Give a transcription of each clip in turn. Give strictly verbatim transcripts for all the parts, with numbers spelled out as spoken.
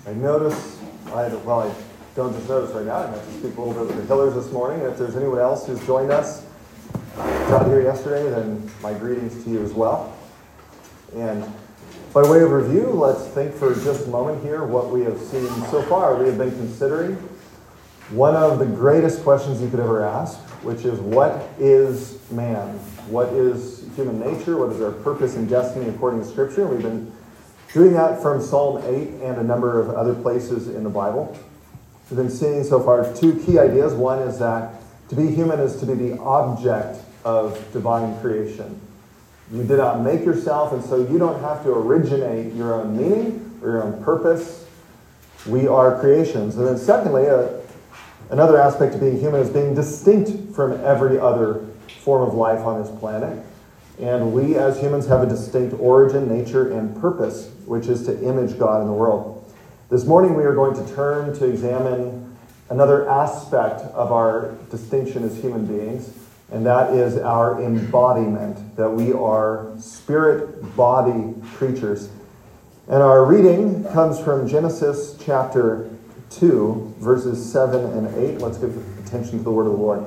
I notice, I well, I don't just notice right now, I have to speak a little bit with the Hillers this morning, and if there's anyone else who's joined us out here yesterday, then my greetings to you as well. And by way of review, let's think for just a moment here what we have seen so far. We have been considering one of the greatest questions you could ever ask, which is, what is man? What is human nature? What is our purpose and destiny according to Scripture? We've been doing that from Psalm eight and a number of other places in the Bible. We've been seeing so far two key ideas. One is that to be human is to be the object of divine creation. You did not make yourself, and so you don't have to originate your own meaning or your own purpose. We are creations. And then secondly, uh, another aspect of being human is being distinct from every other form of life on this planet. And we as humans have a distinct origin, nature, and purpose, which is to image God in the world. This morning we are going to turn to examine another aspect of our distinction as human beings, and that is our embodiment, that we are spirit-body creatures. And our reading comes from Genesis chapter two, verses seven and eight. Let's give attention to the word of the Lord.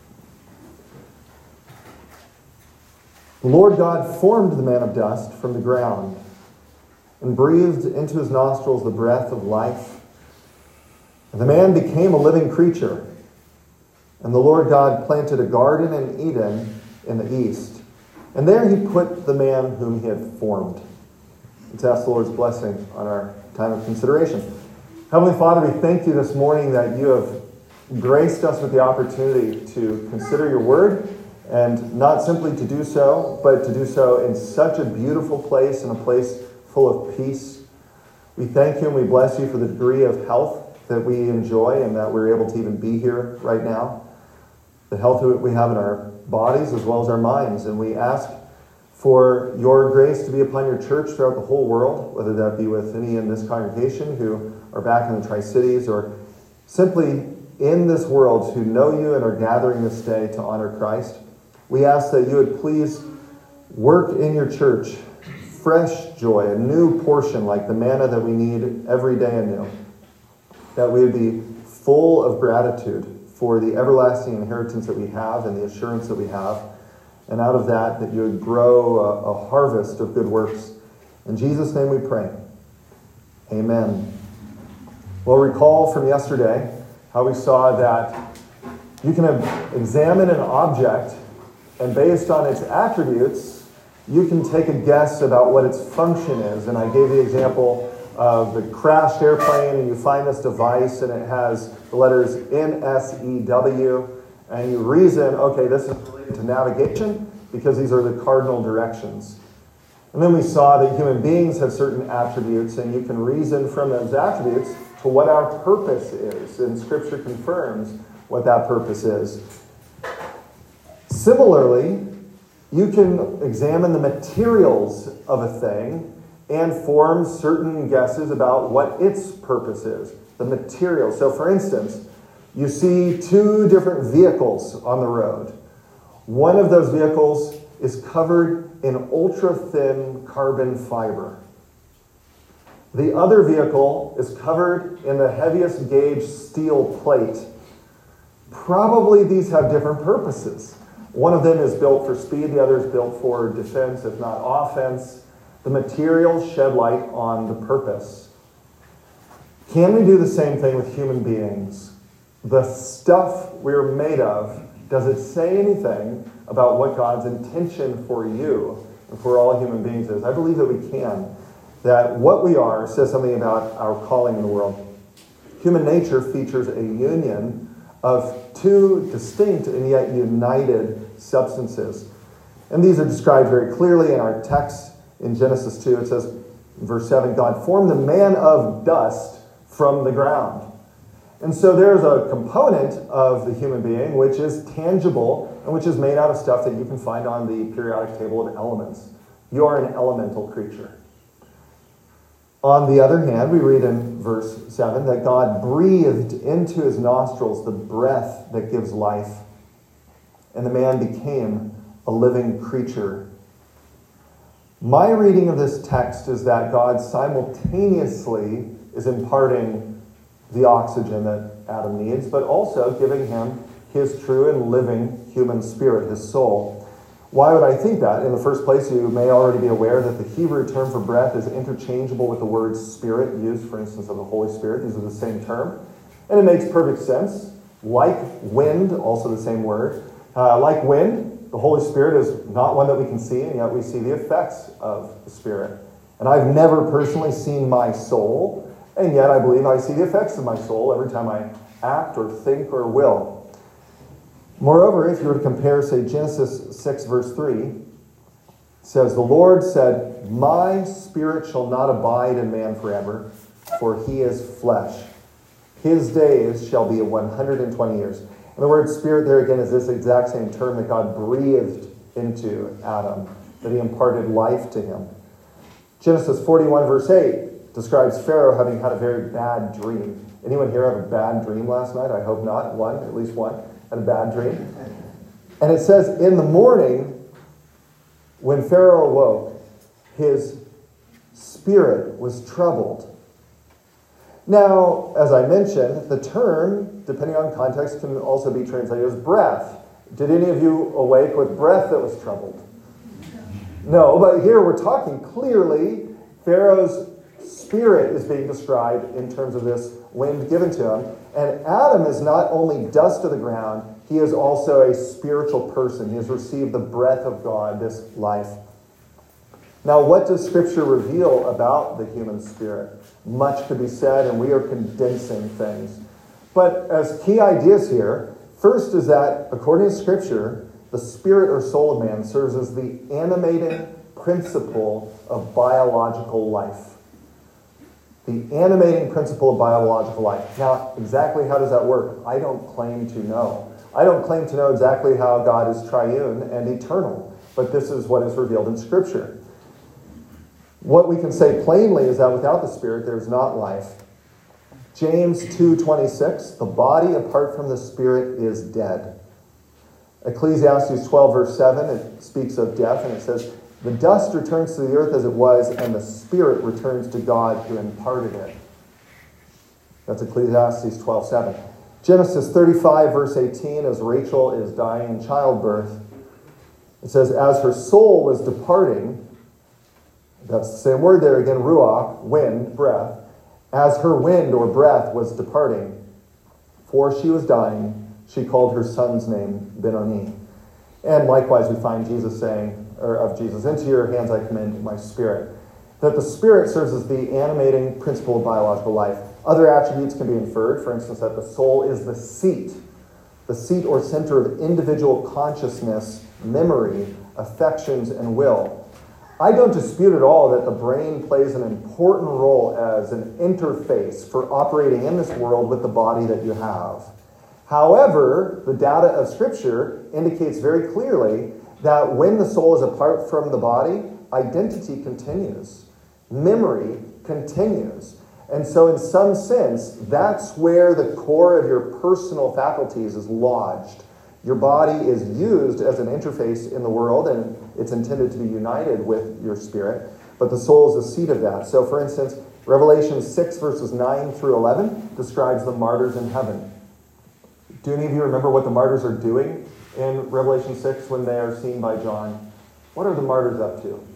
The Lord God formed the man of dust from the ground and breathed into his nostrils the breath of life. And the man became a living creature. And the Lord God planted a garden in Eden in the east. And there he put the man whom he had formed. Let's ask the Lord's blessing on our time of consideration. Heavenly Father, we thank you this morning that you have graced us with the opportunity to consider your word, and not simply to do so, but to do so in such a beautiful place, in a place full of peace. We thank you and we bless you for the degree of health that we enjoy and that we're able to even be here right now. The health that we have in our bodies as well as our minds. And we ask for your grace to be upon your church throughout the whole world, whether that be with any in this congregation who are back in the Tri-Cities or simply in this world who know you and are gathering this day to honor Christ. We ask that you would please work in your church fresh joy, a new portion like the manna that we need every day anew. That we would be full of gratitude for the everlasting inheritance that we have and the assurance that we have. And out of that, that you would grow a, a harvest of good works. In Jesus' name we pray. Amen. Well, recall from yesterday how we saw that you can examine an object, and based on its attributes, you can take a guess about what its function is. And I gave the example of the crashed airplane, and you find this device, and it has the letters N S E W, and you reason, okay, this is related to navigation, because these are the cardinal directions. And then we saw that human beings have certain attributes, and you can reason from those attributes to what our purpose is. And Scripture confirms what that purpose is. Similarly, you can examine the materials of a thing and form certain guesses about what its purpose is. The materials. So for instance, you see two different vehicles on the road. One of those vehicles is covered in ultra-thin carbon fiber. The other vehicle is covered in the heaviest gauge steel plate. Probably these have different purposes. One of them is built for speed, the other is built for defense, if not offense. The materials shed light on the purpose. Can we do the same thing with human beings? The stuff we're made of, does it say anything about what God's intention for you and for all human beings is? I believe that we can. That what we are says something about our calling in the world. Human nature features a union of two distinct and yet united substances. And these are described very clearly in our text in Genesis two. It says, in verse seven, God formed the man of dust from the ground. And so there's a component of the human being which is tangible and which is made out of stuff that you can find on the periodic table of elements. You are an elemental creature. On the other hand, we read in verse seven that God breathed into his nostrils the breath that gives life, and the man became a living creature. My reading of this text is that God simultaneously is imparting the oxygen that Adam needs, but also giving him his true and living human spirit, his soul. Why would I think that? In the first place, you may already be aware that the Hebrew term for breath is interchangeable with the word spirit used, for instance, of the Holy Spirit. These are the same term. And it makes perfect sense. Like wind, also the same word. Uh, like wind, the Holy Spirit is not one that we can see, and yet we see the effects of the Spirit. And I've never personally seen my soul, and yet I believe I see the effects of my soul every time I act or think or will. Moreover, if you were to compare, say, Genesis six, verse three, it says, "The Lord said, my spirit shall not abide in man forever, for he is flesh. His days shall be one hundred twenty years." And the word spirit there again is this exact same term that God breathed into Adam, that he imparted life to him. Genesis forty-one, verse eight describes Pharaoh having had a very bad dream. Anyone here have a bad dream last night? I hope not. One, at least one, had a bad dream. And it says, in the morning, when Pharaoh awoke, his spirit was troubled. Now, as I mentioned, the term, depending on context, can also be translated as breath. Did any of you awake with breath that was troubled? No, but here we're talking clearly Pharaoh's spirit is being described in terms of this wind given to him. And Adam is not only dust of the ground, he is also a spiritual person. He has received the breath of God, this life. Now, what does Scripture reveal about the human spirit? Much could be said, and we are condensing things. But as key ideas here, first is that, according to Scripture, the spirit or soul of man serves as the animating principle of biological life. The animating principle of biological life. Now, exactly how does that work? I don't claim to know. I don't claim to know exactly how God is triune and eternal, but this is what is revealed in Scripture. What we can say plainly is that without the Spirit, there's not life. James two twenty-six, the body apart from the Spirit is dead. Ecclesiastes twelve, verse seven, it speaks of death, and it says, the dust returns to the earth as it was, and the Spirit returns to God who imparted it. That's Ecclesiastes twelve, seven. Genesis thirty-five, verse eighteen, as Rachel is dying in childbirth, it says, as her soul was departing, that's the same word there again, ruach, wind, breath. As her wind or breath was departing, for she was dying, she called her son's name Benoni. And likewise we find Jesus saying, or of Jesus, into your hands I commend my spirit. That the spirit serves as the animating principle of biological life. Other attributes can be inferred, for instance, that the soul is the seat, the seat or center of individual consciousness, memory, affections, and will. I don't dispute at all that the brain plays an important role as an interface for operating in this world with the body that you have. However, the data of Scripture indicates very clearly that when the soul is apart from the body, identity continues. Memory continues. And so in some sense, that's where the core of your personal faculties is lodged. Your body is used as an interface in the world, and it's intended to be united with your spirit, but the soul is the seat of that. So, for instance, Revelation six, verses nine through eleven describes the martyrs in heaven. Do any of you remember what the martyrs are doing in Revelation six when they are seen by John? What are the martyrs up to?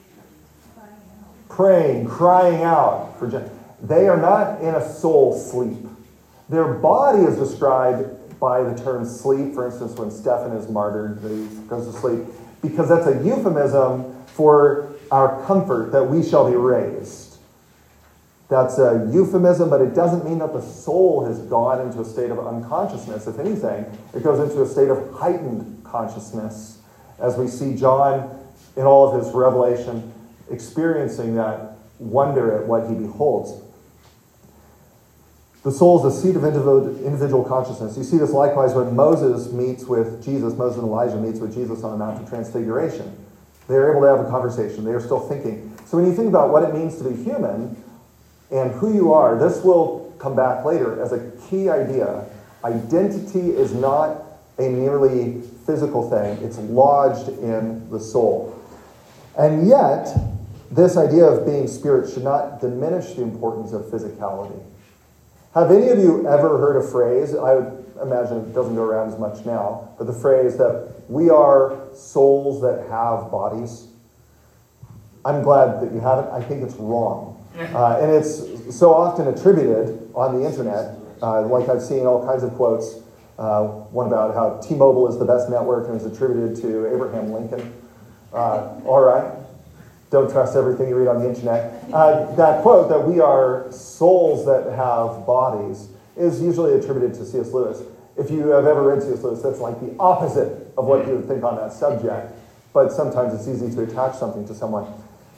Praying, crying out for John. They are not in a soul sleep. Their body is described by the term sleep. For instance, when Stephen is martyred, he goes to sleep, because that's a euphemism for our comfort that we shall be raised. That's a euphemism, but it doesn't mean that the soul has gone into a state of unconsciousness. If anything, it goes into a state of heightened consciousness, as we see John in all of his revelation experiencing that wonder at what he beholds. The soul is the seat of individual consciousness. You see this likewise when Moses meets with Jesus, Moses and Elijah meets with Jesus on the Mount of Transfiguration. They are able to have a conversation. They are still thinking. So when you think about what it means to be human and who you are, this will come back later as a key idea. Identity is not a merely physical thing. It's lodged in the soul. And yet, this idea of being spirit should not diminish the importance of physicality. Have any of you ever heard a phrase, I would imagine it doesn't go around as much now, but the phrase that we are souls that have bodies? I'm glad that you haven't. I think it's wrong. Uh, and it's so often attributed on the internet. Uh, like I've seen all kinds of quotes. Uh, one about how T-Mobile is the best network and is attributed to Abraham Lincoln. Uh, all right. Don't trust everything you read on the internet. Uh, that quote that we are souls that have bodies is usually attributed to C S Lewis. If you have ever read C S Lewis, that's like the opposite of what you would think on that subject. But sometimes it's easy to attach something to someone.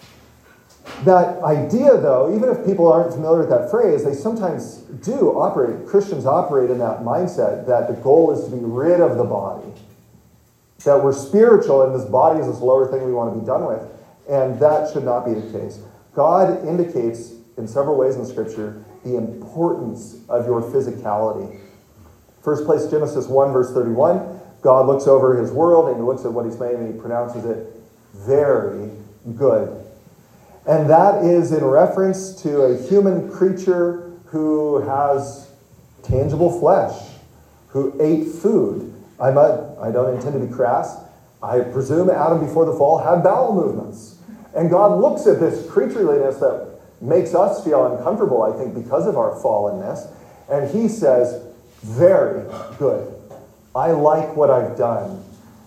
That idea, though, even if people aren't familiar with that phrase, they sometimes do operate, Christians operate in that mindset that the goal is to be rid of the body. That we're spiritual and this body is this lower thing we want to be done with. And that should not be the case. God indicates in several ways in Scripture the importance of your physicality. First place, Genesis one, verse thirty-one. God looks over his world and he looks at what he's made and he pronounces it very good. And that is in reference to a human creature who has tangible flesh, who ate food. I'm a, I don't intend to be crass. I presume Adam before the fall had bowel movements. And God looks at this creatureliness that makes us feel uncomfortable, I think, because of our fallenness. And he says, very good. I like what I've done.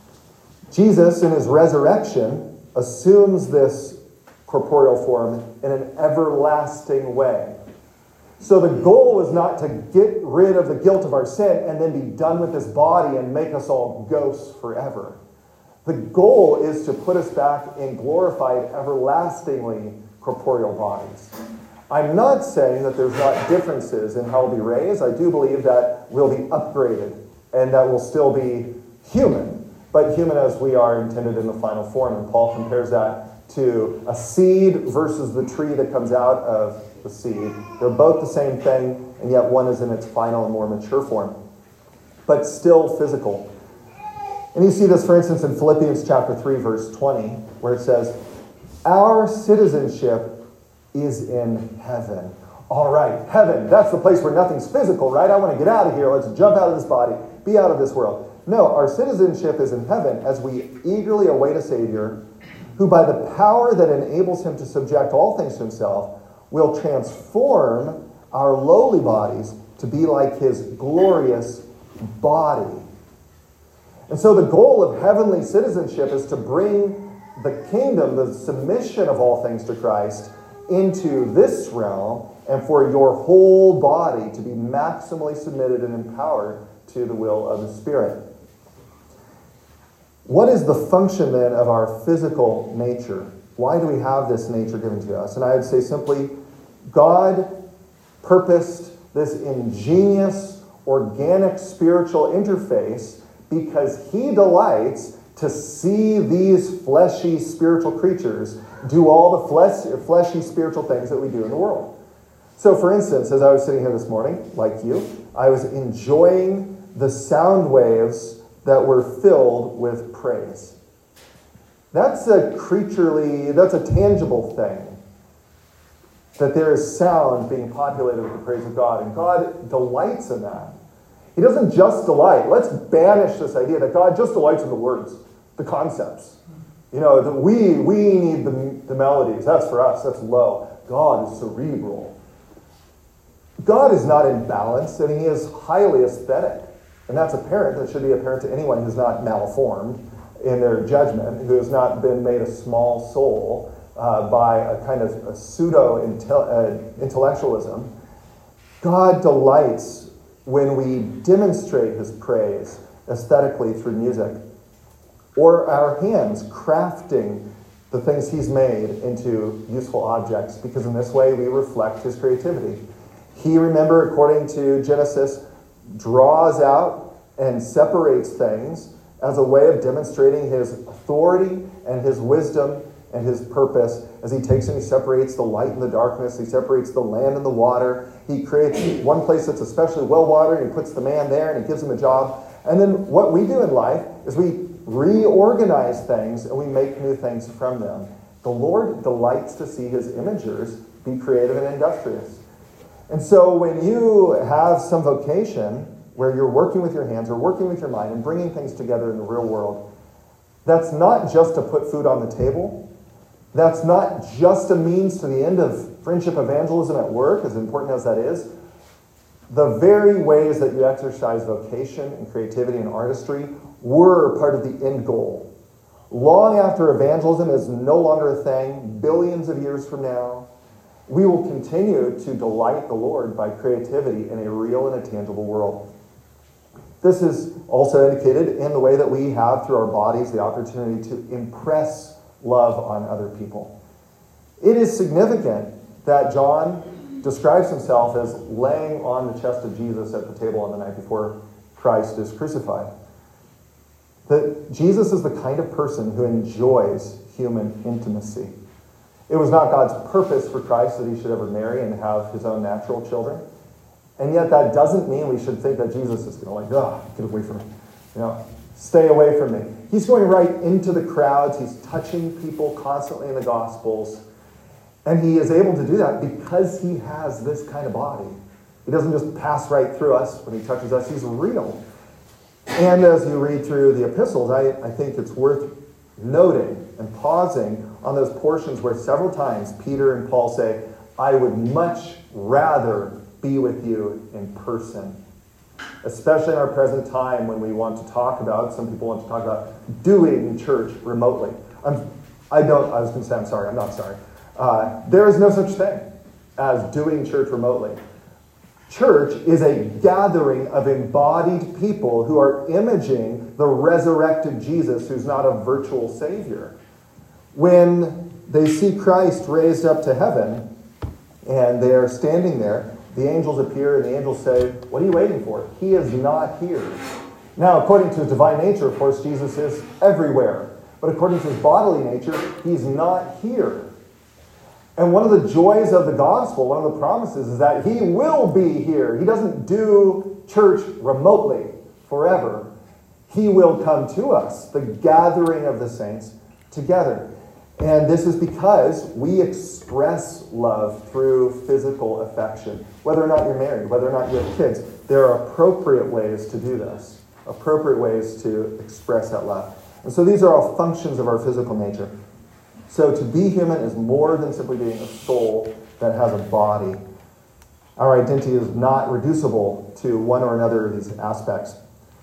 Jesus, in his resurrection, assumes this corporeal form in an everlasting way. So the goal was not to get rid of the guilt of our sin and then be done with this body and make us all ghosts forever. The goal is to put us back in glorified, everlastingly corporeal bodies. I'm not saying that there's not differences in how we'll be raised. I do believe that we'll be upgraded and that we'll still be human, but human as we are intended in the final form. And Paul compares that to a seed versus the tree that comes out of the seed. They're both the same thing, and yet one is in its final and more mature form, but still physical. And you see this, for instance, in Philippians chapter three, verse twenty, where it says, our citizenship is in heaven. All right, heaven, that's the place where nothing's physical, right? I want to get out of here. Let's jump out of this body, be out of this world. No, our citizenship is in heaven as we eagerly await a Savior who by the power that enables him to subject all things to himself will transform our lowly bodies to be like his glorious body. And so the goal of heavenly citizenship is to bring the kingdom, the submission of all things to Christ, into this realm, and for your whole body to be maximally submitted and empowered to the will of the Spirit. What is the function then of our physical nature? Why do we have this nature given to us? And I would say simply, God purposed this ingenious, organic, spiritual interface because he delights to see these fleshy spiritual creatures do all the flesh, fleshy spiritual things that we do in the world. So for instance, as I was sitting here this morning, like you, I was enjoying the sound waves that were filled with praise. That's a creaturely, that's a tangible thing. That there is sound being populated with the praise of God. And God delights in that. He doesn't just delight. Let's banish this idea that God just delights in the words, the concepts. You know, the, we we need the, the melodies. That's for us. That's low. God is cerebral. God is not in balance, and he is highly aesthetic. And that's apparent. That should be apparent to anyone who's not malformed in their judgment, who has not been made a small soul uh, by a kind of a pseudo-intellectualism. God delights when we demonstrate his praise aesthetically through music, or our hands crafting the things he's made into useful objects, because in this way we reflect his creativity. He, remember, according to Genesis, draws out and separates things as a way of demonstrating his authority and his wisdom and his purpose. As he takes and he separates the light and the darkness, he separates the land and the water. He creates one place that's especially well-watered, and he puts the man there and he gives him a job. And then what we do in life is we reorganize things and we make new things from them. The Lord delights to see his imagers be creative and industrious. And so when you have some vocation where you're working with your hands or working with your mind and bringing things together in the real world, that's not just to put food on the table. That's not just a means to the end of friendship evangelism at work, as important as that is. The very ways that you exercise vocation and creativity and artistry were part of the end goal. Long after evangelism is no longer a thing, billions of years from now, we will continue to delight the Lord by creativity in a real and a tangible world. This is also indicated in the way that we have, through our bodies, the opportunity to impress love on other people. It is significant that John describes himself as laying on the chest of Jesus at the table on the night before Christ is crucified. That Jesus is the kind of person who enjoys human intimacy. It was not God's purpose for Christ that he should ever marry and have his own natural children. And yet that doesn't mean we should think that Jesus is going to like, oh, get away from me. You know, stay away from me. He's going right into the crowds. He's touching people constantly in the Gospels. And he is able to do that because he has this kind of body. He doesn't just pass right through us when he touches us. He's real. And as you read through the epistles, I, I think it's worth noting and pausing on those portions where several times Peter and Paul say, I would much rather be with you in person. Especially in our present time when we want to talk about, some people want to talk about doing church remotely. I'm, I don't, I was going to say I'm sorry, I'm not sorry. Uh, there is no such thing as doing church remotely. Church is a gathering of embodied people who are imaging the resurrected Jesus, who's not a virtual Savior. When they see Christ raised up to heaven, and they are standing there, the angels appear, and the angels say, what are you waiting for? He is not here. Now, according to his divine nature, of course, Jesus is everywhere. But according to his bodily nature, he's not here. And one of the joys of the gospel, one of the promises, is that he will be here. He doesn't do church remotely forever. He will come to us, the gathering of the saints together. And this is because we express love through physical affection. Whether or not you're married, whether or not you have kids, there are appropriate ways to do this, appropriate ways to express that love. And so these are all functions of our physical nature. So to be human is more than simply being a soul that has a body. Our identity is not reducible to one or another of these aspects.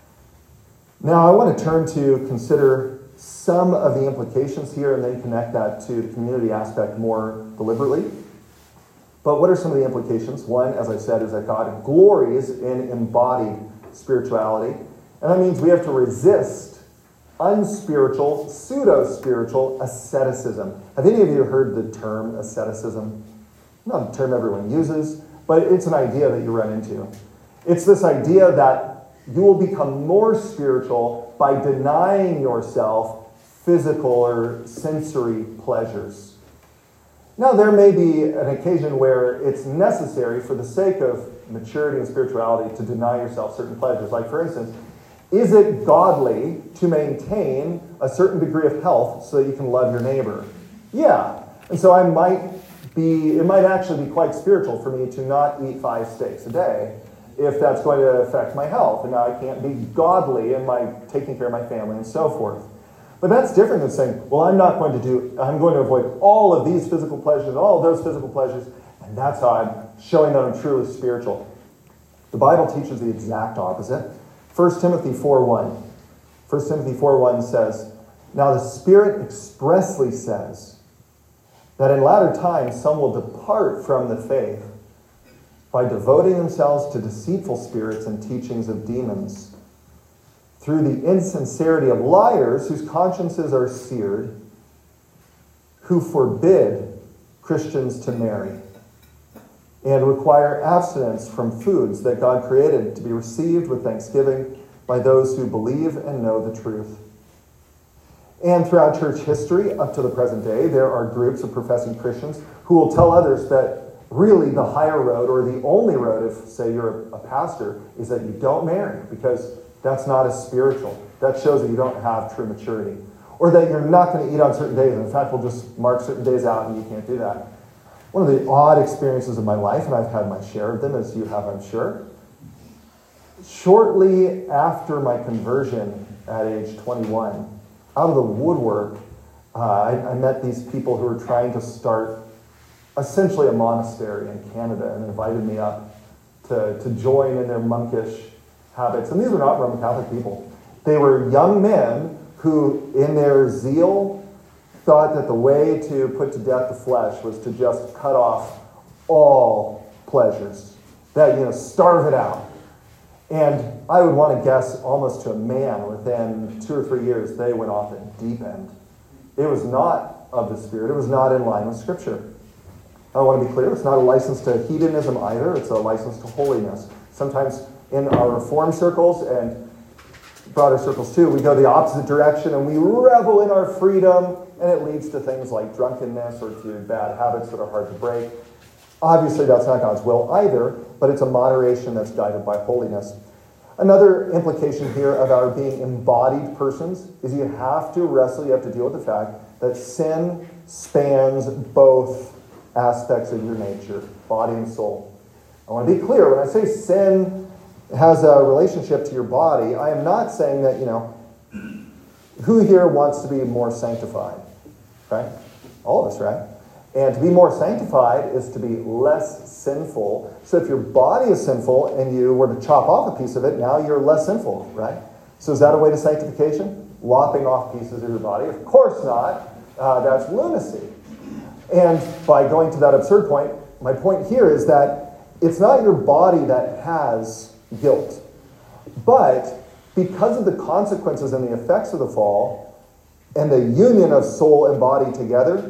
Now I want to turn to consider some of the implications here and then connect that to the community aspect more deliberately. But what are some of the implications? One, as I said, is that God glories in embodied spirituality. And that means we have to resist unspiritual, pseudo-spiritual asceticism. Have any of you heard the term asceticism? Not a term everyone uses, but it's an idea that you run into. It's this idea that you will become more spiritual by denying yourself physical or sensory pleasures. Now, there may be an occasion where it's necessary for the sake of maturity and spirituality to deny yourself certain pleasures. Like, for instance, is it godly to maintain a certain degree of health so that you can love your neighbor? Yeah. And so I might be, it might actually be quite spiritual for me to not eat five steaks a day if that's going to affect my health. And now I can't be godly in my taking care of my family and so forth. But that's different than saying, well, I'm not going to do, I'm going to avoid all of these physical pleasures, all of those physical pleasures, and that's how I'm showing that I'm truly spiritual. The Bible teaches the exact opposite. First Timothy four one. First Timothy four one says, now the Spirit expressly says that in latter times some will depart from the faith by devoting themselves to deceitful spirits and teachings of demons, through the insincerity of liars whose consciences are seared, who forbid Christians to marry, and require abstinence from foods that God created to be received with thanksgiving by those who believe and know the truth. And throughout church history, up to the present day, there are groups of professing Christians who will tell others that really the higher road, or the only road, if, say, you're a pastor, is that you don't marry, because that's not as spiritual. That shows that you don't have true maturity. or that you're not going to eat on certain days, and in fact, we'll just mark certain days out and you can't do that. One of the odd experiences of my life, and I've had my share of them, as you have, I'm sure. Shortly after my conversion at age twenty-one, out of the woodwork, uh, I, I met these people who were trying to start essentially a monastery in Canada and invited me up to, to join in their monkish habits. And these were not Roman Catholic people. They were young men who, in their zeal, thought that the way to put to death the flesh was to just cut off all pleasures, that, you know, starve it out. And I would want to guess almost to a man, within two or three years, they went off the deep end. It was not of the Spirit. It was not in line with Scripture. I want to be clear, it's not a license to hedonism either. It's a license to holiness. Sometimes in our Reformed circles and broader circles too, we go the opposite direction and we revel in our freedom, and it leads to things like drunkenness or to bad habits that are hard to break. Obviously, that's not God's will either, but it's a moderation that's guided by holiness. Another implication here of our being embodied persons is you have to wrestle, you have to deal with the fact that sin spans both aspects of your nature, body and soul. I want to be clear, when I say sin has a relationship to your body, I am not saying that, you know, who here wants to be more sanctified? Right? All of us, right? And to be more sanctified is to be less sinful. So if your body is sinful and you were to chop off a piece of it, now you're less sinful, right? So is that a way to sanctification? Lopping off pieces of your body? Of course not. Uh, that's lunacy. And by going to that absurd point, my point here is that it's not your body that has guilt. But because of the consequences and the effects of the fall and the union of soul and body together,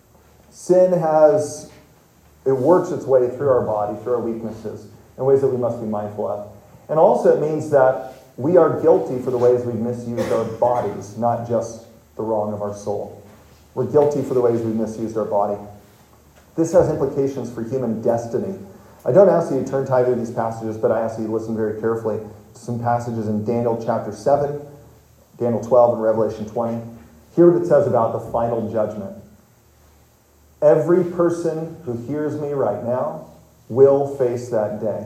sin has, it works its way through our body, through our weaknesses, in ways that we must be mindful of. And also it means that we are guilty for the ways we've misused our bodies, not just the wrong of our soul. We're guilty for the ways we've misused our body. This has implications for human destiny. I don't ask you to turn to either of these passages, but I ask you to listen very carefully to some passages in Daniel chapter seven, Daniel twelve, and Revelation twenty. Hear what it says about the final judgment. Every person who hears me right now will face that day.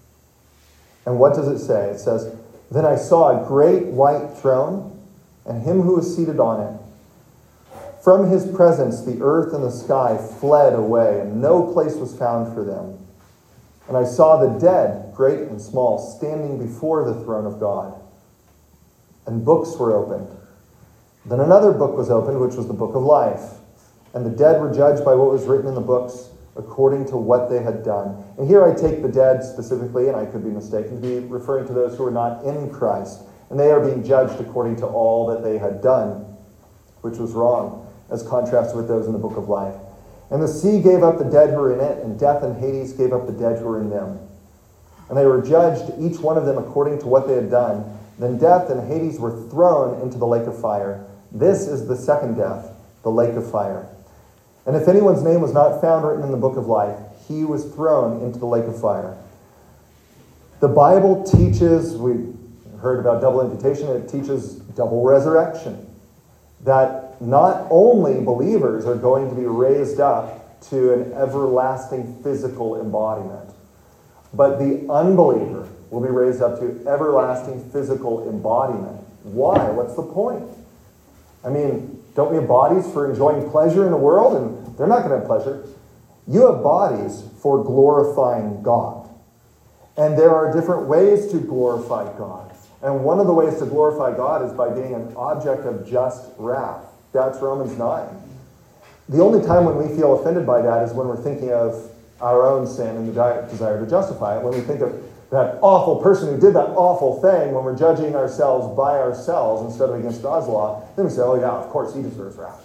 And what does it say? It says, "Then I saw a great white throne, and him who was seated on it. From his presence the earth and the sky fled away, and no place was found for them. And I saw the dead, great and small, standing before the throne of God. And books were opened. Then another book was opened, which was the book of life. And the dead were judged by what was written in the books, according to what they had done." And here I take the dead specifically, and I could be mistaken, to be referring to those who are not in Christ. And they are being judged according to all that they had done, which was wrong, as contrasted with those in the book of life. "And the sea gave up the dead who were in it, and death and Hades gave up the dead who were in them. And they were judged, each one of them according to what they had done. Then death and Hades were thrown into the lake of fire. This is the second death, the lake of fire. And if anyone's name was not found written in the book of life, he was thrown into the lake of fire." The Bible teaches, we heard about double imputation, it teaches double resurrection. That not only believers are going to be raised up to an everlasting physical embodiment, but the unbeliever will be raised up to everlasting physical embodiment. Why? What's the point? I mean, don't we have bodies for enjoying pleasure in the world? And they're not going to have pleasure. You have bodies for glorifying God. And there are different ways to glorify God. And one of the ways to glorify God is by being an object of just wrath. That's Romans nine. The only time when we feel offended by that is when we're thinking of our own sin and the desire to justify it. When we think of that awful person who did that awful thing, when we're judging ourselves by ourselves instead of against God's law, then we say, oh yeah, of course he deserves wrath.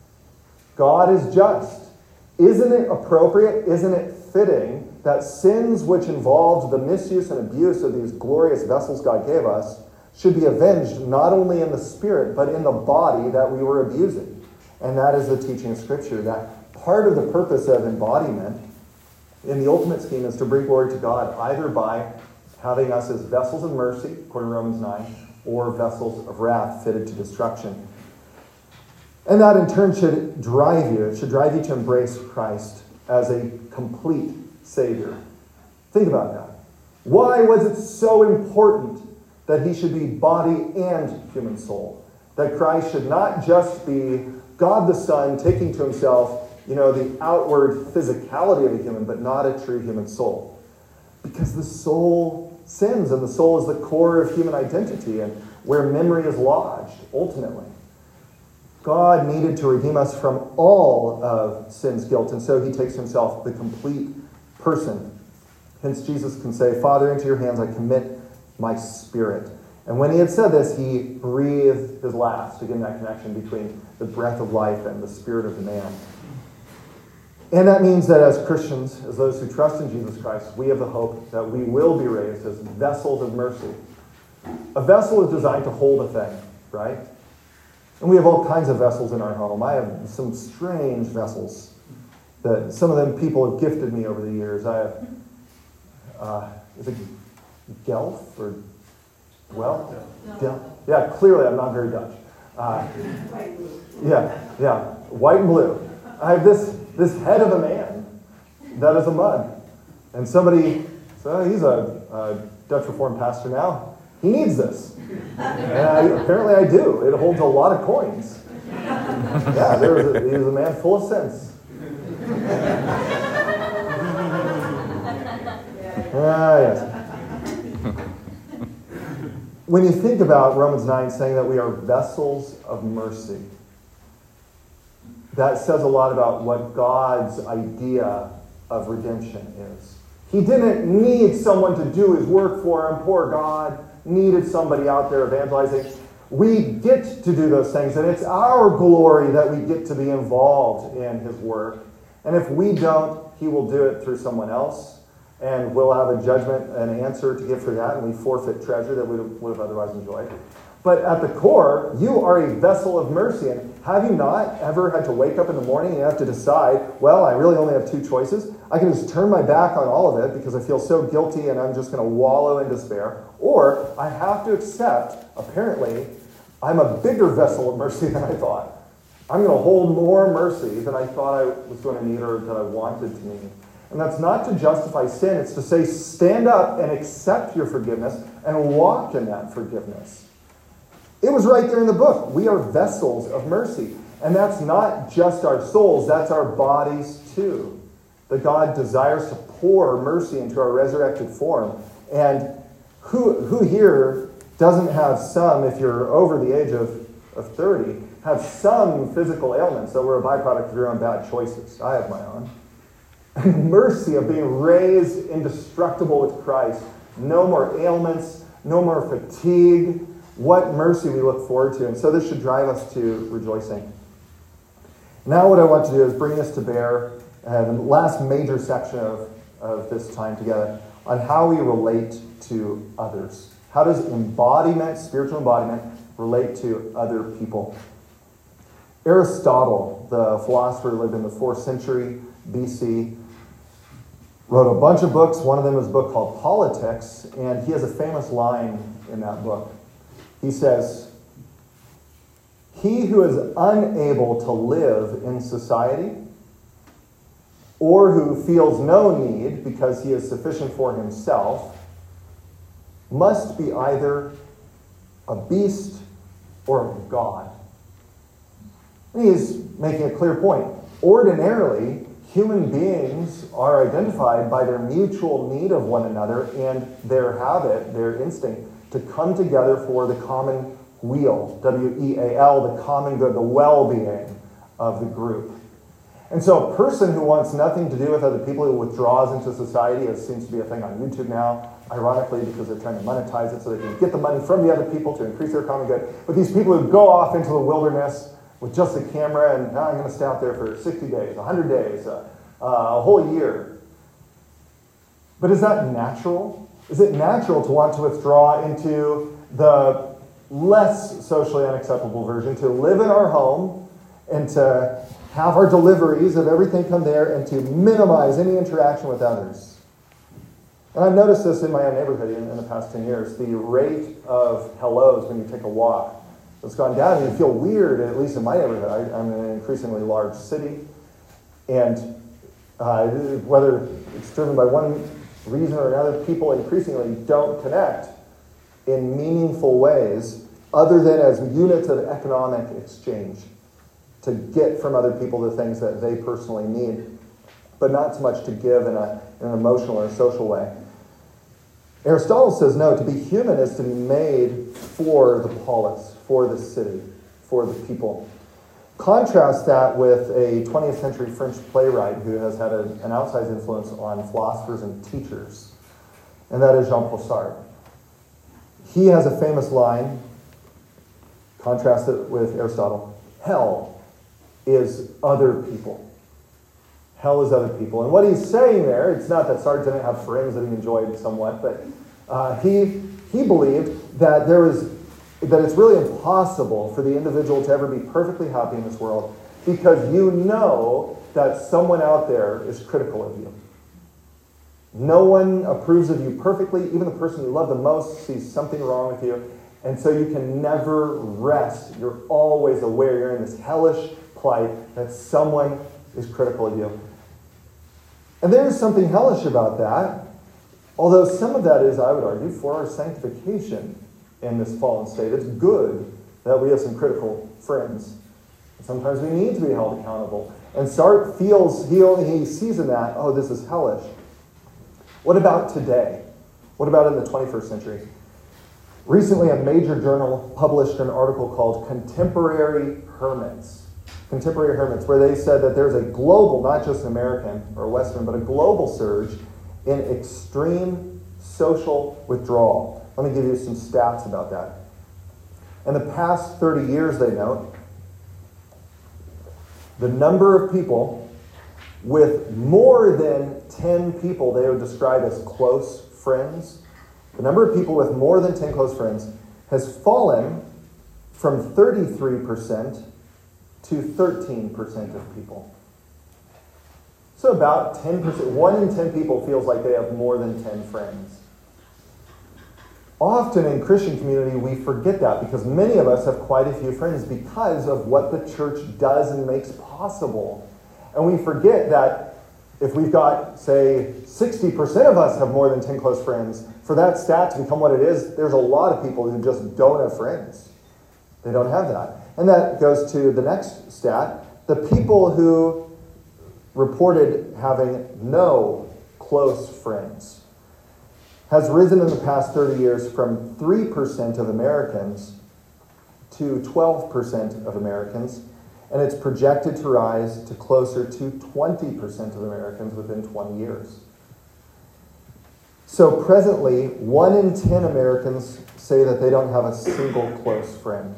God is just. Isn't it appropriate, isn't it fitting that sins which involved the misuse and abuse of these glorious vessels God gave us should be avenged not only in the spirit, but in the body that we were abusing? And that is the teaching of Scripture, that part of the purpose of embodiment in the ultimate scheme is to bring glory to God, either by having us as vessels of mercy, according to Romans nine, or vessels of wrath fitted to destruction. And that in turn should drive you. It should drive you to embrace Christ as a complete Savior. Think about that. Why was it so important that he should be body and human soul? That Christ should not just be God the Son taking to himself, you know, the outward physicality of a human, but not a true human soul. Because the soul sins, and the soul is the core of human identity and where memory is lodged, ultimately. God needed to redeem us from all of sin's guilt, and so he takes himself the complete person. Hence Jesus can say, Father, into your hands I commit my spirit. And when he had said this, he breathed his last. Again, that connection between the breath of life and the spirit of the man. And that means that as Christians, as those who trust in Jesus Christ, we have the hope that we will be raised as vessels of mercy. A vessel is designed to hold a thing, right? And we have all kinds of vessels in our home. I have some strange vessels that some of them people have gifted me over the years. I have, uh, is it Guelph or Well? Del- yeah, clearly I'm not very Dutch. Uh, yeah, yeah, white and blue. I have this this head of a man that is a mug. And somebody, so he's a, a Dutch Reformed pastor now. He needs this. And I, apparently I do. It holds a lot of coins. Yeah, there was a, he was a man full of sense. Ah, yes. When you think about Romans nine saying that we are vessels of mercy, that says a lot about what God's idea of redemption is. He didn't need someone to do his work for him. Poor God needed somebody out there evangelizing. We get to do those things, and it's our glory that we get to be involved in his work. And if we don't, he will do it through someone else, and we'll have a judgment, an answer to give for that, and we forfeit treasure that we would have otherwise enjoyed. But at the core, you are a vessel of mercy. And have you not ever had to wake up in the morning and you have to decide, well, I really only have two choices. I can just turn my back on all of it because I feel so guilty and I'm just going to wallow in despair. Or I have to accept, apparently, I'm a bigger vessel of mercy than I thought. I'm going to hold more mercy than I thought I was going to need or that I wanted to need. And that's not to justify sin. It's to say, stand up and accept your forgiveness and walk in that forgiveness. It was right there in the book. We are vessels of mercy. And that's not just our souls, that's our bodies too. That God desires to pour mercy into our resurrected form. And who, who here doesn't have some, if you're over the age of, of thirty, have some physical ailments that were a byproduct of your own bad choices? I have my own. And mercy of being raised indestructible with Christ. No more ailments, no more fatigue. What mercy we look forward to. And so this should drive us to rejoicing. Now what I want to do is bring this to bear, uh, the last major section of, of this time together, on how we relate to others. How does embodiment, spiritual embodiment, relate to other people? Aristotle, the philosopher who lived in the fourth century B C, wrote a bunch of books. One of them is a book called Politics, and he has a famous line in that book. He says, he who is unable to live in society or who feels no need because he is sufficient for himself must be either a beast or a god. And he's making a clear point. Ordinarily, human beings are identified by their mutual need of one another and their habit, their instinct, to come together for the common weal, W E A L, the common good, the well-being of the group. And so a person who wants nothing to do with other people, who withdraws into society, as seems to be a thing on YouTube now, ironically because they're trying to monetize it so they can get the money from the other people to increase their common good. But these people who go off into the wilderness with just a camera and now I'm going to stay out there for sixty days, one hundred days, uh, uh, a whole year. But is that natural? Is it natural to want to withdraw into the less socially unacceptable version, to live in our home and to have our deliveries of everything come there and to minimize any interaction with others? And I've noticed this in my own neighborhood in, in the past ten years. The rate of hellos when you take a walk that's gone down. And you feel weird, at least in my neighborhood. I, I'm in an increasingly large city. And uh, whether it's driven by one reason or another, people increasingly don't connect in meaningful ways other than as units of economic exchange to get from other people the things that they personally need, but not so much to give in, a, in an emotional or social way. Aristotle says, no, to be human is to be made for the polis, for the city, for the people. Contrast that with a twentieth century French playwright who has had a, an outsized influence on philosophers and teachers, and that is Jean-Paul Sartre. He has a famous line, contrast it with Aristotle, hell is other people. Hell is other people. And what he's saying there, it's not that Sartre didn't have friends that he enjoyed somewhat, but uh, he he believed that there is that it's really impossible for the individual to ever be perfectly happy in this world because you know that someone out there is critical of you. No one approves of you perfectly. Even the person you love the most sees something wrong with you. And so you can never rest. You're always aware you're in this hellish plight that someone is critical of you. And there is something hellish about that, although some of that is, I would argue, for our sanctification in this fallen state. It's good that we have some critical friends. Sometimes we need to be held accountable. And Sartre feels, he, he sees in that, oh, this is hellish. What about today? What about in the twenty-first century? Recently, a major journal published an article called Contemporary Hermits. Contemporary Hermits, where they said that there's a global, not just an American or Western, but a global surge in extreme social withdrawal. Let me give you some stats about that. In the past thirty years, they note, the number of people with more than ten people they would describe as close friends, the number of people with more than ten close friends has fallen from thirty-three percent to thirteen percent of people. So about ten percent, one in ten people feels like they have more than ten friends. Often in Christian community, we forget that because many of us have quite a few friends because of what the church does and makes possible. And we forget that if we've got, say, sixty percent of us have more than ten close friends, for that stat to become what it is, there's a lot of people who just don't have friends. They don't have that. And that goes to the next stat. The people who reported having no close friends has risen in the past thirty years from three percent of Americans to twelve percent of Americans, and it's projected to rise to closer to twenty percent of Americans within twenty years. So presently, one in ten Americans say that they don't have a single close friend.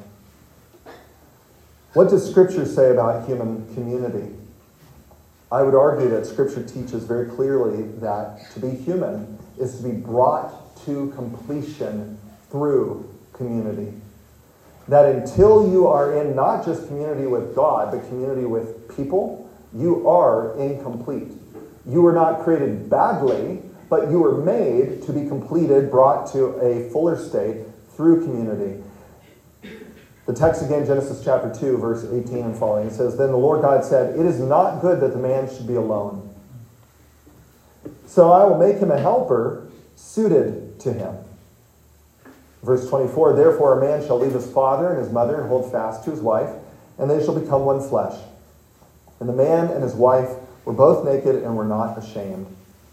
What does Scripture say about human community? I would argue that Scripture teaches very clearly that to be human is to be brought to completion through community. That until you are in not just community with God, but community with people, you are incomplete. You were not created badly, but you were made to be completed, brought to a fuller state through community. The text again, Genesis chapter two, verse eighteen and following, it says, "Then the Lord God said, 'It is not good that the man should be alone. So I will make him a helper suited to him.'" Verse twenty-four, "Therefore a man shall leave his father and his mother and hold fast to his wife, and they shall become one flesh. And the man and his wife were both naked and were not ashamed."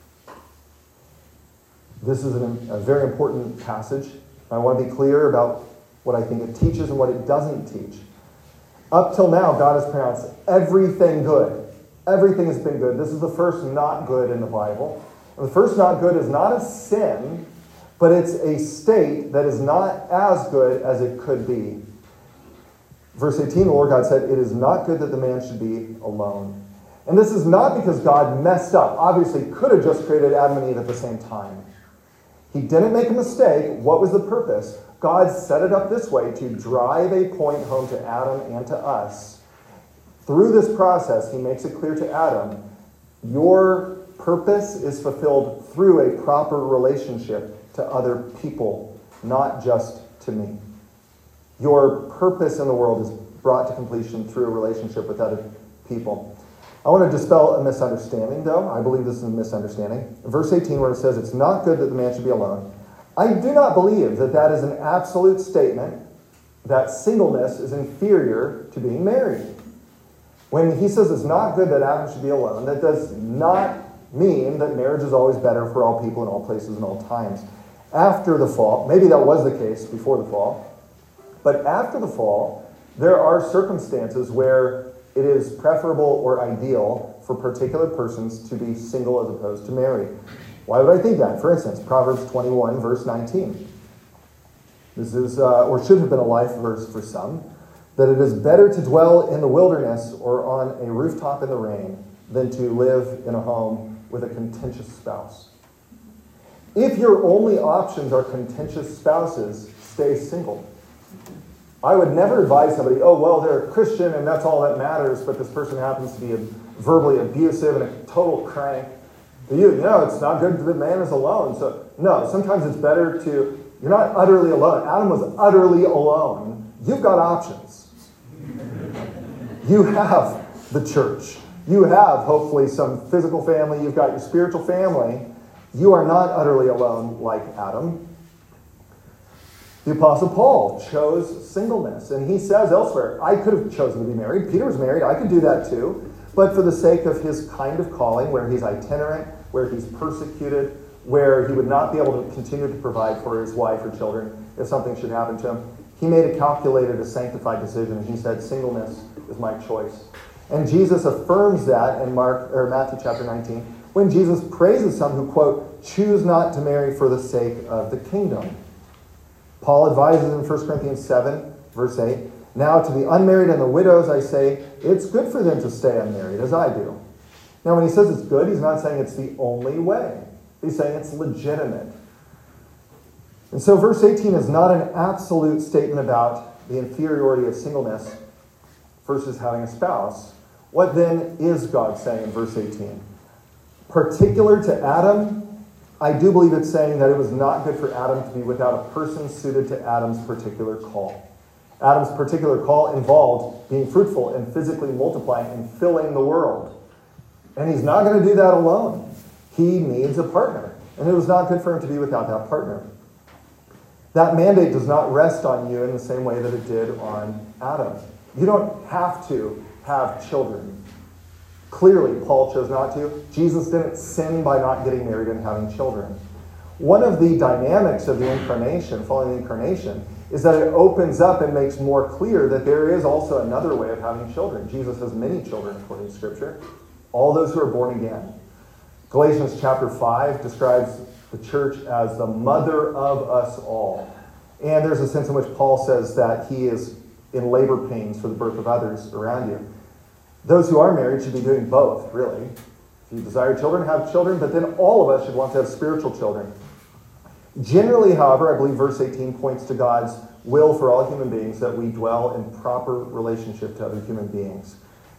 This is an, a very important passage. I want to be clear about what I think it teaches and what it doesn't teach. Up till now, God has pronounced everything good. Everything has been good. This is the first not good in the Bible. And the first not good is not a sin, but it's a state that is not as good as it could be. Verse eighteen, the Lord God said, "It is not good that the man should be alone." And this is not because God messed up. Obviously, could have just created Adam and Eve at the same time. He didn't make a mistake. What was the purpose? God set it up this way to drive a point home to Adam and to us. Through this process, he makes it clear to Adam, your purpose is fulfilled through a proper relationship to other people, not just to me. Your purpose in the world is brought to completion through a relationship with other people. I want to dispel a misunderstanding, though. I believe this is a misunderstanding. In verse eighteen, where it says, it's not good that the man should be alone, I do not believe that that is an absolute statement that singleness is inferior to being married. When he says it's not good that Adam should be alone, that does not mean that marriage is always better for all people in all places and all times. After the fall, maybe that was the case before the fall, but after the fall, there are circumstances where it is preferable or ideal for particular persons to be single as opposed to married. Why would I think that? For instance, Proverbs twenty-one, verse nineteen. This is, uh, or should have been a life verse for some, that it is better to dwell in the wilderness or on a rooftop in the rain than to live in a home with a contentious spouse. If your only options are contentious spouses, stay single. I would never advise somebody, oh, well, they're a Christian and that's all that matters, but this person happens to be verbally abusive and a total crank. You, you know, it's not good that the man is alone. So, no, sometimes it's better to, you're not utterly alone. Adam was utterly alone. You've got options. You have the church. You have, hopefully, some physical family. You've got your spiritual family. You are not utterly alone like Adam. The Apostle Paul chose singleness, and he says elsewhere, I could have chosen to be married. Peter was married. I could do that too. But for the sake of his kind of calling, where he's itinerant, where he's persecuted, where he would not be able to continue to provide for his wife or children if something should happen to him, he made a calculated, a sanctified decision, and he said, singleness is my choice. And Jesus affirms that in Mark or Matthew chapter nineteen, when Jesus praises some who, quote, choose not to marry for the sake of the kingdom. Paul advises in First Corinthians seven, verse eight, now to the unmarried and the widows I say, it's good for them to stay unmarried, as I do. Now when he says it's good, he's not saying it's the only way. He's saying it's legitimate. And so verse eighteen is not an absolute statement about the inferiority of singleness versus having a spouse. What then is God saying in verse eighteen? Particular to Adam, I do believe it's saying that it was not good for Adam to be without a person suited to Adam's particular call. Adam's particular call involved being fruitful and physically multiplying and filling the world. And he's not going to do that alone. He needs a partner. And it was not good for him to be without that partner. That mandate does not rest on you in the same way that it did on Adam. You don't have to have children. Clearly, Paul chose not to. Jesus didn't sin by not getting married and having children. One of the dynamics of the incarnation, following the incarnation, is that it opens up and makes more clear that there is also another way of having children. Jesus has many children, according to Scripture. All those who are born again. Galatians chapter five describes the church as the mother of us all. And there's a sense in which Paul says that he is in labor pains for the birth of others around you. Those who are married should be doing both, really. If you desire children, have children, but then all of us should want to have spiritual children. Generally, however, I believe verse eighteen points to God's will for all human beings that we dwell in proper relationship to other human beings.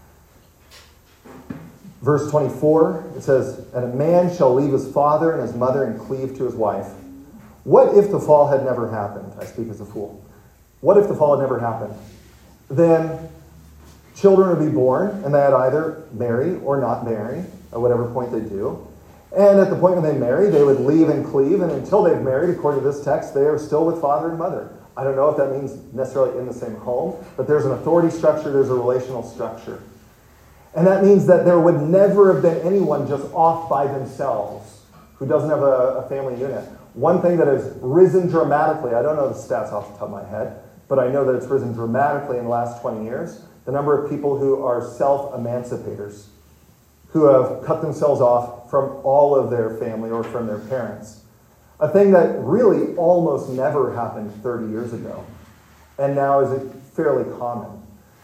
Verse twenty-four, it says, and a man shall leave his father and his mother and cleave to his wife. What if the fall had never happened? I speak as a fool. What if the fall had never happened? Then children would be born, and they'd either marry or not marry, at whatever point they do. And at the point when they marry, they would leave and cleave, and until they've married, according to this text, they are still with father and mother. I don't know if that means necessarily in the same home, but there's an authority structure, there's a relational structure. And that means that there would never have been anyone just off by themselves who doesn't have a, a family unit. One thing that has risen dramatically, I don't know the stats off the top of my head, but I know that it's risen dramatically in the last twenty years, the number of people who are self-emancipators, who have cut themselves off from all of their family or from their parents. A thing that really almost never happened thirty years ago, and now is fairly common.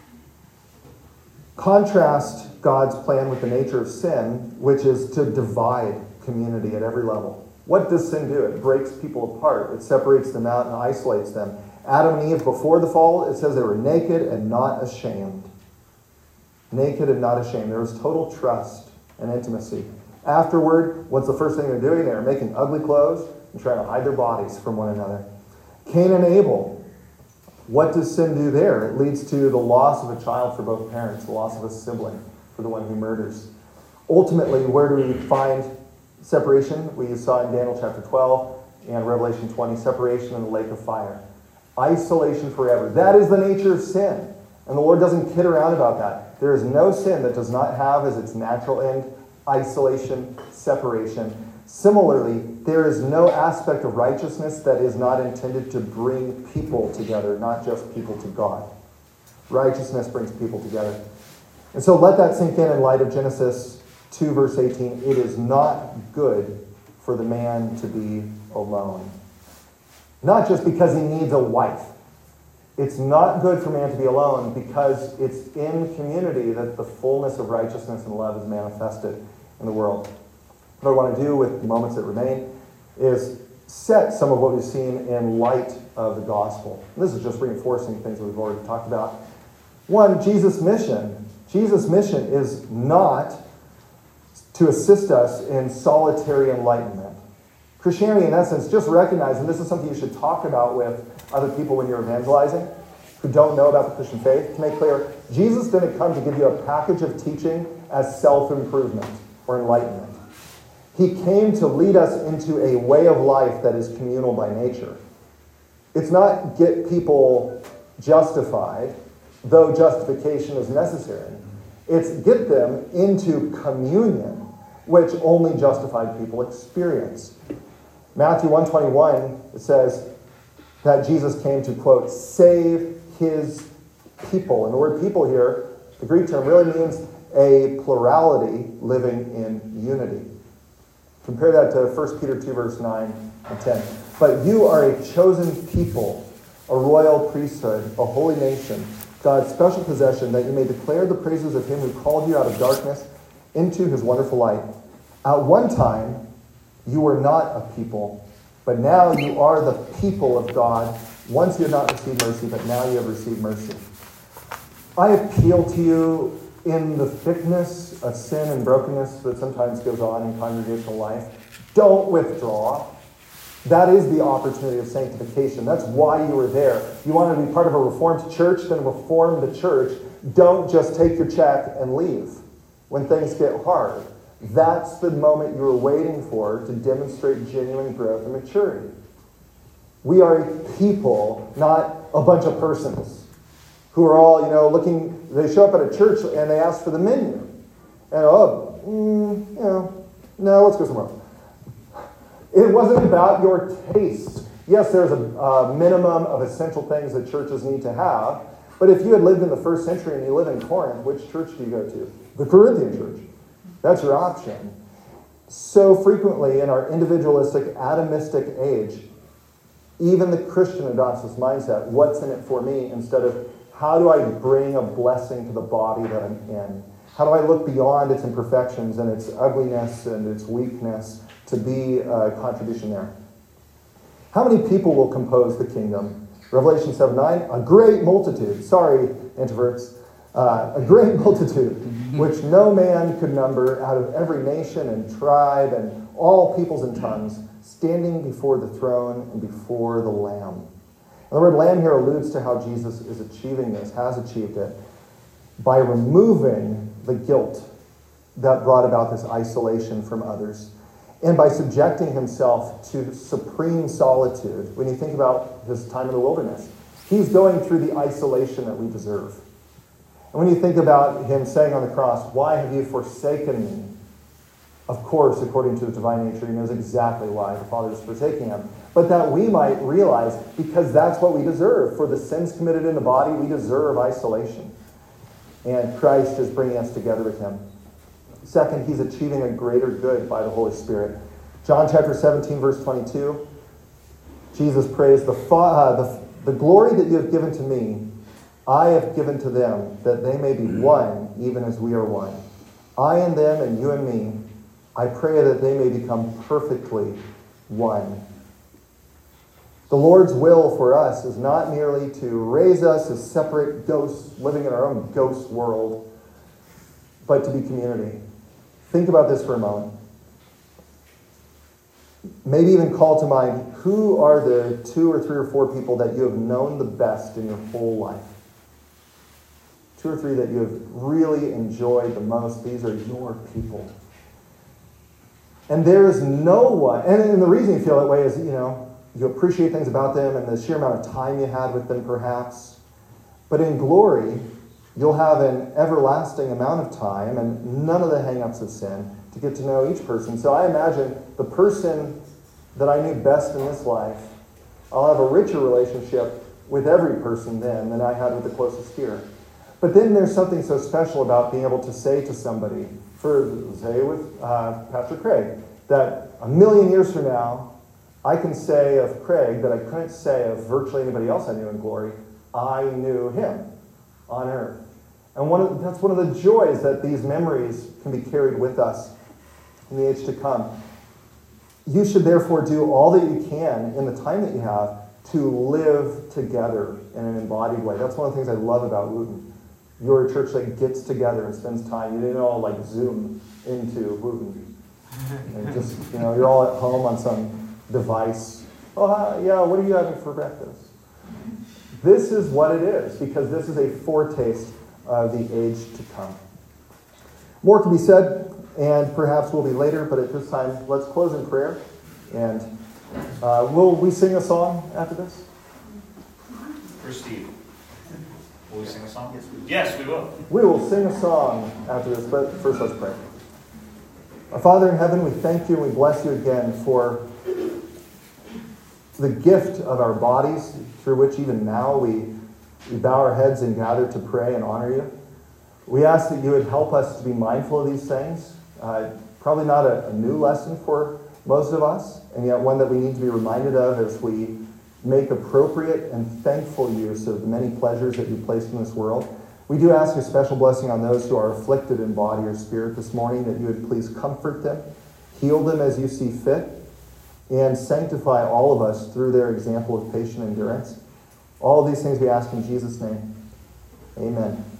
Contrast God's plan with the nature of sin, which is to divide community at every level. What does sin do? It breaks people apart. It separates them out and isolates them. Adam and Eve, before the fall, it says they were naked and not ashamed. Naked and not ashamed. There was total trust and intimacy. Afterward, what's the first thing they're doing? They're making ugly clothes and trying to hide their bodies from one another. Cain and Abel. What does sin do there? It leads to the loss of a child for both parents, the loss of a sibling for the one who murders. Ultimately, where do we find separation? We saw in Daniel chapter twelve and Revelation twenty, separation in the lake of fire. Isolation forever. That is the nature of sin. And the Lord doesn't kid around about that. There is no sin that does not have as its natural end isolation, separation. Similarly, there is no aspect of righteousness that is not intended to bring people together, not just people to God. Righteousness brings people together. And so let that sink in in light of Genesis two, verse eighteen. It is not good for the man to be alone. Not just because he needs a wife. It's not good for man to be alone because it's in community that the fullness of righteousness and love is manifested in the world. What I want to do with the moments that remain is set some of what we've seen in light of the gospel. And this is just reinforcing things that we've already talked about. One, Jesus' mission. Jesus' mission is not to assist us in solitary enlightenment. Christianity, in essence, just recognize, and this is something you should talk about with other people when you're evangelizing, who don't know about the Christian faith, to make clear, Jesus didn't come to give you a package of teaching as self-improvement or enlightenment. He came to lead us into a way of life that is communal by nature. It's not get people justified, though justification is necessary. It's get them into communion, which only justified people experience. Matthew one twenty-one, it says that Jesus came to, quote, save his people. And the word people here, the Greek term, really means a plurality living in unity. Compare that to First Peter two, verse nine and ten. But you are a chosen people, a royal priesthood, a holy nation, God's special possession, that you may declare the praises of him who called you out of darkness into his wonderful light. At one time, you were not a people, but now you are the people of God. Once you had not received mercy, but now you have received mercy. I appeal to you in the thickness of sin and brokenness that sometimes goes on in congregational life. Don't withdraw. That is the opportunity of sanctification. That's why you were there. You want to be part of a reformed church, then reform the church. Don't just take your check and leave when things get hard. That's the moment you were waiting for to demonstrate genuine growth and maturity. We are a people, not a bunch of persons who are all, you know, looking, they show up at a church and they ask for the menu. And, oh, mm, you know, no, let's go somewhere else. It wasn't about your taste. Yes, there's a, a minimum of essential things that churches need to have. But if you had lived in the first century and you live in Corinth, which church do you go to? The Corinthian church. That's your option. So frequently in our individualistic, atomistic age, even the Christian adopts this mindset, what's in it for me, instead of how do I bring a blessing to the body that I'm in? How do I look beyond its imperfections and its ugliness and its weakness to be a contribution there? How many people will compose the kingdom? Revelation seven nine, a great multitude. Sorry, introverts. Uh, a great multitude, which no man could number, out of every nation and tribe and all peoples and tongues, standing before the throne and before the Lamb. And the word Lamb here alludes to how Jesus is achieving this, has achieved it, by removing the guilt that brought about this isolation from others, and by subjecting himself to supreme solitude. When you think about his time in the wilderness, he's going through the isolation that we deserve. And when you think about him saying on the cross, why have you forsaken me? Of course, according to the divine nature, he knows exactly why the Father is forsaking him. But that we might realize, because that's what we deserve. For the sins committed in the body, we deserve isolation. And Christ is bringing us together with him. Second, he's achieving a greater good by the Holy Spirit. John chapter seventeen, verse twenty-two, Jesus prays, the, uh, the, the glory that you have given to me, I have given to them, that they may be one, even as we are one. I and them, and you and me, I pray that they may become perfectly one. The Lord's will for us is not merely to raise us as separate ghosts living in our own ghost world, but to be community. Think about this for a moment. maybe even call to mind, who are the two or three or four people that you have known the best in your whole life? Two or three that you have really enjoyed the most. These are your people. And there is no one, and, and the reason you feel that way is, you know, you appreciate things about them and the sheer amount of time you had with them, perhaps. But in glory, you'll have an everlasting amount of time and none of the hang-ups of sin to get to know each person. So I imagine the person that I knew best in this life, I'll have a richer relationship with every person then than I had with the closest here. But then there's something so special about being able to say to somebody, for say with uh, Pastor Craig, that a million years from now, I can say of Craig that I couldn't say of virtually anybody else I knew in glory. I knew him on earth. And one of, that's one of the joys that these memories can be carried with us in the age to come. You should therefore do all that you can in the time that you have to live together in an embodied way. That's one of the things I love about Wooten. You're a church that gets together and spends time. You didn't all like Zoom into Wooten. And just, you know, you're all at home on some device. Oh, hi, yeah, what are you having for breakfast? This is what it is, because this is a foretaste of the age to come. More can be said, and perhaps will be later, but at this time, let's close in prayer. And uh, will we sing a song after this? For Steve. Will we sing a song? Yes, we will. Yes, we will. We will sing a song after this, but first let's pray. Our Father in heaven, we thank you and we bless you again for the gift of our bodies, through which even now we, we bow our heads and gather to pray and honor you. We ask that you would help us to be mindful of these things. Uh, probably not a, a new lesson for most of us, and yet one that we need to be reminded of as we make appropriate and thankful use of the many pleasures that you've placed in this world. We do ask a special blessing on those who are afflicted in body or spirit this morning, that you would please comfort them, heal them as you see fit, and sanctify all of us through their example of patient endurance. All of these things we ask in Jesus' name. Amen.